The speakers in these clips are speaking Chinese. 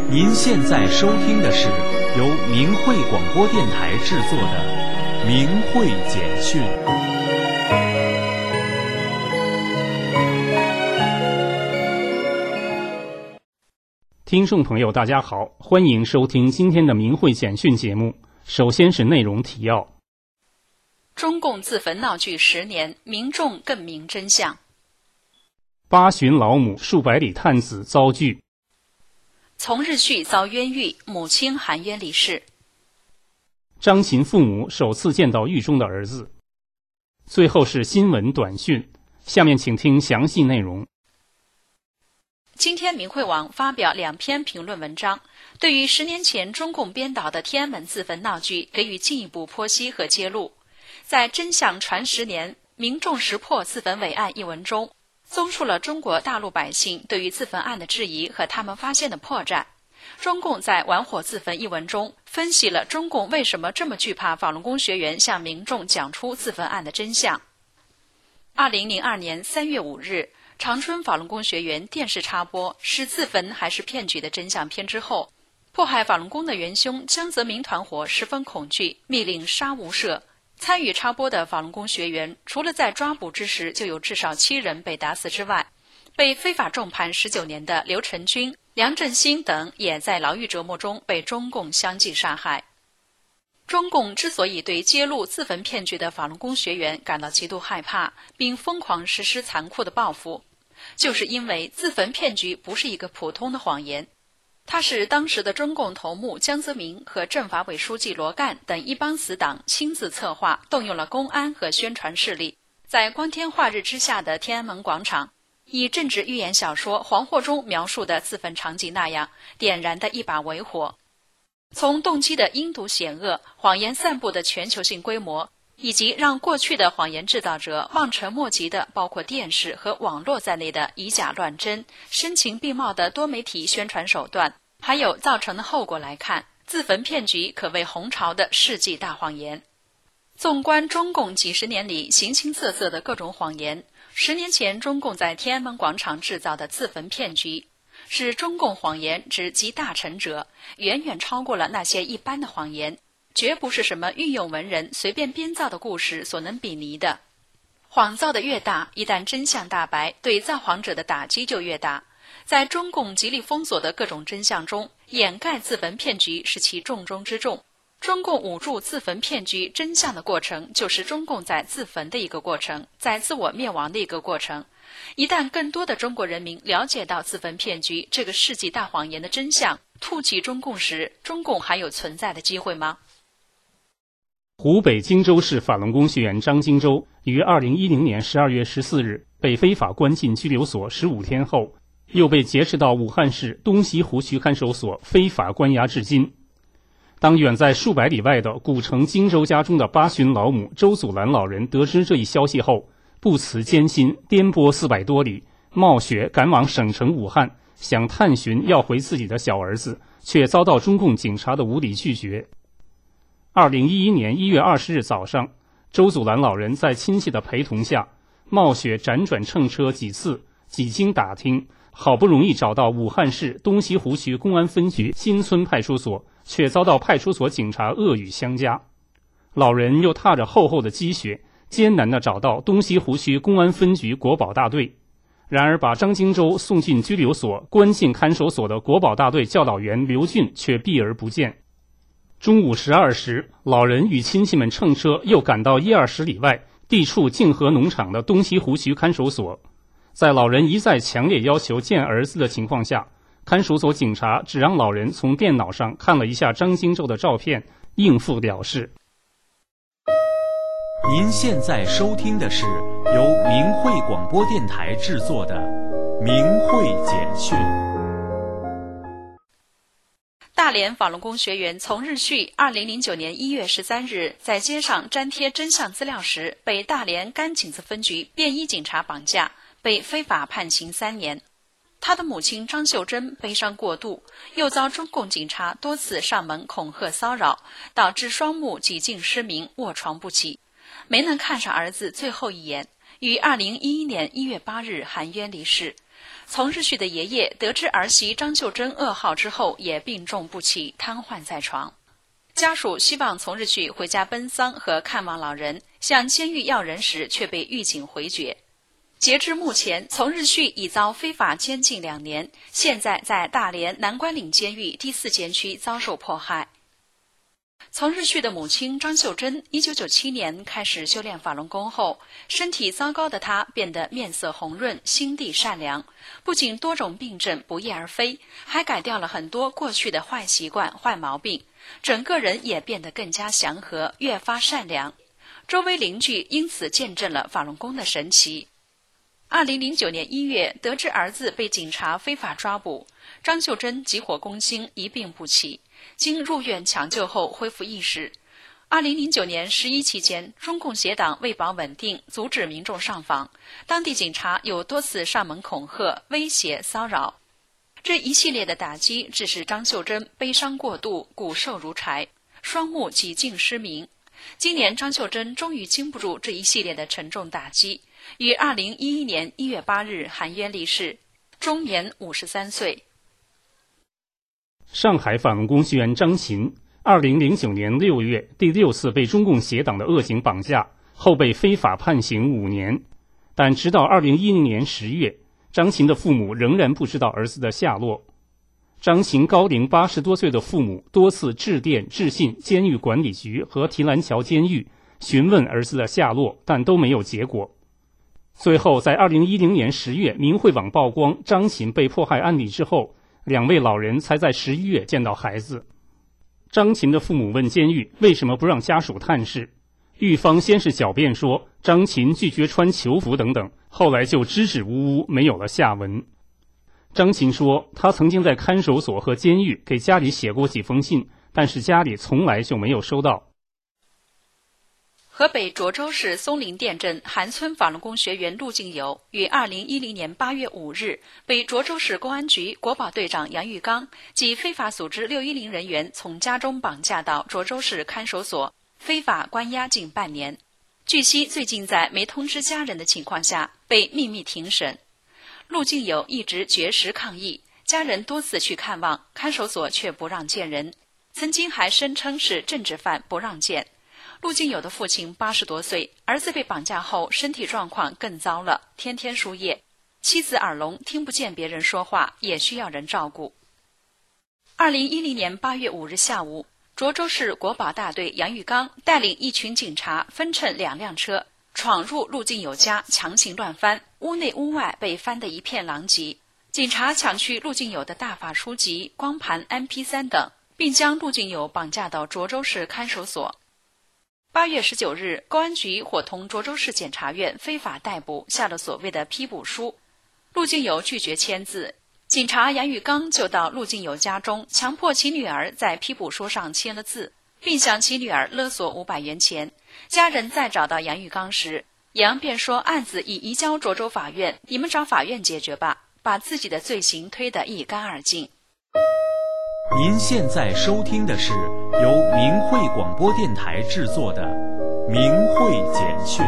您现在收听的是由明慧广播电台制作的《明慧简讯》。 听众朋友大家好，欢迎收听今天的明慧简讯节目。首先是内容提要。 中共自焚闹剧10年，民众更明真相。 八旬老母数百里探子遭拒。 从日旭遭冤狱，母亲含冤离世。 张琴父母首次见到狱中的儿子。最后是新闻短讯，下面请听详细内容。 今天明慧网发表2篇评论文章，对于10年前中共编导的天安门自焚闹剧给予进一步剖析和揭露。在真相传10年，民众识破自焚伪案一文中，综述了中国大陆百姓对于自焚案的质疑和他们发现的破绽。中共在玩火自焚一文中分析了中共为什么这么惧怕法轮功学员向民众讲出自焚案的真相。2002年3月5日，长春法轮功学员电视插播是自焚还是骗局的真相片之后，迫害法轮功的元凶江泽民团伙十分恐惧，密令杀无赦。参与插播的法轮功学员除了在抓捕之时就有至少7人被打死之外，被非法重判19年的刘成军、梁振兴等也在牢狱折磨中被中共相继杀害。中共之所以对揭露自焚骗局的法轮功学员感到极度害怕，并疯狂实施残酷的报复，就是因为自焚骗局不是一个普通的谎言，它是当时的中共头目江泽民和政法委书记罗干等一帮死党亲自策划，动用了公安和宣传势力，在光天化日之下的天安门广场，以政治寓言小说《黄祸》中描述的自焚场景那样点燃的一把微火。从动机的阴毒险恶、谎言散布的全球性规模，以及让过去的谎言制造者望尘莫及的包括电视和网络在内的以假乱真、声情并茂的多媒体宣传手段，还有造成的后果来看，自焚骗局可谓红潮的世纪大谎言。纵观中共几十年里形形色色的各种谎言，10年前中共在天安门广场制造的自焚骗局，是中共谎言之集大成者，远远超过了那些一般的谎言，绝不是什么御用文人随便编造的故事所能比拟的。谎造的越大，一旦真相大白，对造谎者的打击就越大。在中共极力封锁的各种真相中，掩盖自焚骗局是其重中之重。中共捂住自焚骗局真相的过程，就是中共在自焚的一个过程，在自我灭亡的一个过程。一旦更多的中国人民了解到自焚骗局这个世纪大谎言的真相，唾弃中共时，中共还有存在的机会吗？ 湖北荆州市法轮功学员张金洲于2010年12月14日被非法关进拘留所15天后，又被劫持到武汉市东西湖区看守所非法关押至今。当远在数百里外的古城荆州家中的八旬老母周祖兰老人得知这一消息后，不辞艰辛颠簸400多里，冒雪赶往省城武汉，想探寻要回自己的小儿子，却遭到中共警察的无理拒绝。2011年1月20日早上，周祖兰老人在亲戚的陪同下，冒雪辗转乘车几次，几经打听，好不容易找到武汉市东西湖区公安分局新村派出所，却遭到派出所警察恶语相加。老人又踏着厚厚的积雪，艰难地找到东西湖区公安分局国保大队。然而把张金洲送进拘留所、关进看守所的国保大队教导员刘俊却避而不见。中午12时，老人与亲戚们乘车又赶到10-20里外地处静和农场的东西湖区看守所。在老人一再强烈要求见儿子的情况下，看守所警察只让老人从电脑上看了一下张金洲的照片，应付了事。 您现在收听的是由明慧广播电台制作的《明慧简讯》。 大连法轮功学员从日旭2009年1月13日在街上粘贴真相资料时，被大连甘井子分局便衣警察绑架，被非法判刑3年。他的母亲张秀珍悲伤过度，又遭中共警察多次上门恐吓骚扰，导致双目几近失明，卧床不起，没能看上儿子最后一眼， 于2011年1月8日含冤离世。从日旭的爷爷得知儿媳张秀珍噩耗之后，也病重不起，瘫痪在床。家属希望从日旭回家奔丧和看望老人，向监狱要人时却被狱警回绝。截至目前，从日旭已遭非法监禁2年，现在在大连南关岭监狱第4监区遭受迫害。从日旭的母亲张秀珍1997年开始修炼法轮功后，身体糟糕的她变得面色红润，心地善良，不仅多种病症不翼而飞，还改掉了很多过去的坏习惯、坏毛病，整个人也变得更加祥和，越发善良。周围邻居因此见证了法轮功的神奇。2009年1月，得知儿子被警察非法抓捕，张秀珍急火攻心，一病不起，经入院抢救后恢复意识。2009年11期间，中共协党为保稳定，阻止民众上访，当地警察有多次上门恐吓、威胁、骚扰。这一系列的打击致使张秀珍悲伤过度，骨瘦如柴，双目几近失明。今年张秀珍终于经不住这一系列的沉重打击，于2011年1月8日含冤离世，终年53岁。 上海法轮功学员张琴2009年6月第6次被中共协党的恶警绑架，后被非法判刑5年，但直到2010年10月，张琴的父母仍然不知道儿子的下落。张琴高龄80多岁的父母多次致电致信监狱管理局和提篮桥监狱询问儿子的下落，但都没有结果。最后在2010年10月，明慧网曝光张琴被迫害案例之后，2位老人才在11月见到孩子。张琴的父母问监狱为什么不让家属探视，狱方先是狡辩说张琴拒绝穿囚服等等，后来就支支吾吾，没有了下文。张琴说，他曾经在看守所和监狱给家里写过几封信，但是家里从来就没有收到。 河北涿州市松林店镇韩村法轮功学员陆敬友于2010年8月5日被涿州市公安局国保队长杨玉刚及非法组织610人员从家中绑架到涿州市看守所，非法关押近半年。据悉，最近在没通知家人的情况下被秘密庭审。陆敬友一直绝食抗议，家人多次去看望，看守所却不让见人，曾经还声称是政治犯不让见。陆敬友的父亲80多岁，儿子被绑架后身体状况更糟了，天天输液，妻子耳聋，听不见别人说话，也需要人照顾。2010年8月5日下午，涿州市国保大队杨玉刚带领一群警察分乘2辆车闯入陆敬友家，强行乱翻，屋内屋外被翻得一片狼藉。警察抢去陆敬友的大法书籍、光盘、MP3 等，并将陆敬友绑架到涿州市看守所。8月19日，公安局伙同涿州市检察院非法逮捕，下了所谓的批捕书。陆敬友拒绝签字，警察杨玉刚就到陆敬友家中，强迫其女儿在批捕书上签了字，并向其女儿勒索500元钱。家人再找到杨玉刚时，杨便说案子已移交涿州法院，你们找法院解决吧，把自己的罪行推得一干二净。 您现在收听的是由明慧广播电台制作的《明慧简讯》。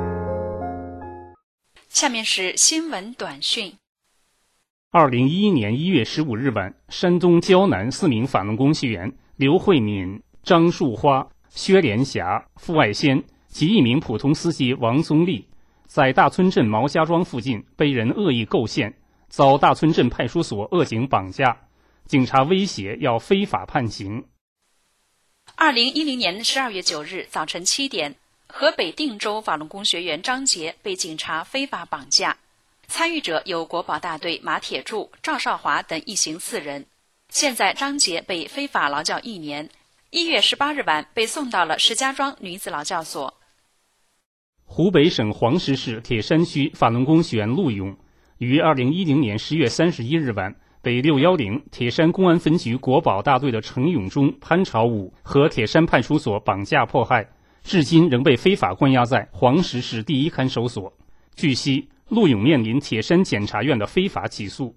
下面是新闻短讯。 2011年1月15日晚，山东胶南4名法轮功学员刘慧敏、张树花、薛连霞、付爱仙及1名普通司机王宗立，在大村镇毛家庄附近被人恶意构陷，遭大村镇派出所恶警绑架，警察威胁要非法判刑。 2010年12月9日早晨7点，河北定州法轮功学员张杰被警察非法绑架，参与者有国保大队马铁柱、赵少华等一行4人。现在张杰被非法劳教1年，1月18日晚被送到了石家庄女子劳教所。 湖北省黄石市铁山区法轮功学员陆勇于2010年10月31日晚被610铁山公安分局国保大队的程永忠、潘朝武和铁山派出所绑架迫害，至今仍被非法关押在黄石市第1看守所。据悉，陆勇面临铁山检察院的非法起诉。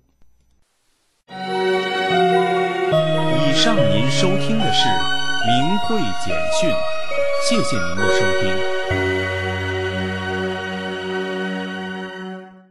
以上您收听的是明慧简讯，谢谢您的收听。